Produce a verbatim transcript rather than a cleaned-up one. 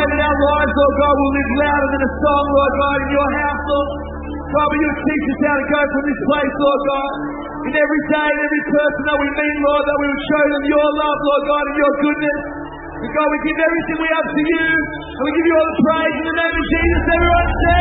that in our lives, Lord God, will live louder than a song, Lord God, in your house, Lord. God, will you teach us how to go from this place, Lord God, in every day and every person that we meet, Lord, that we will show them your love, Lord God, and your goodness. And God, we give everything we have to you, and we give you all the praise in the name of Jesus. Everyone say,